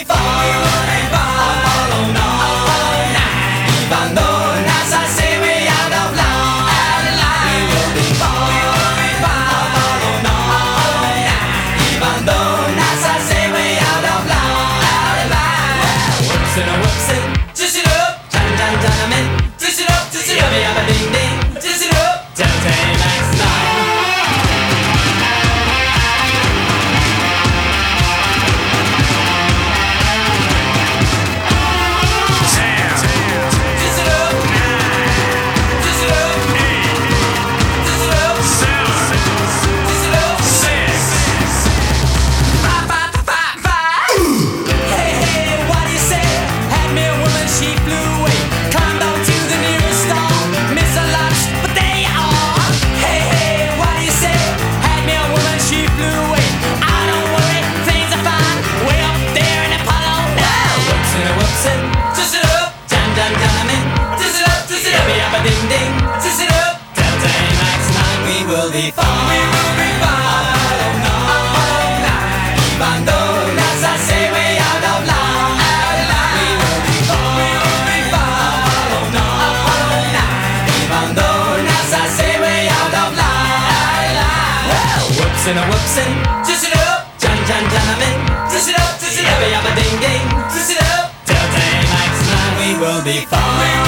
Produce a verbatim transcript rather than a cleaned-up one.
fine. I'll follow night, even though as I say we're out of line. We will be fine. I'll follow night, even though as I say we're out of line. Whoops and a whoops and twist it up, jan jan jan I'm in. Twist it up, twist it up, yabba ding ding. Twist it up, Delta Max nine. Ding ding, twist it up, Delta Max nine. We will be fine. We will be fine. I'll follow night, even though as I say we're out of line. We will be fine. We will be fine. I'll follow night, even though as I say we're out of line. Well, whoops and a whoops and twist it up, jan jan jan I'm in. Twist it up, twist it up, yabba ding ding, twist it up, Delta Max nine. We will be fine.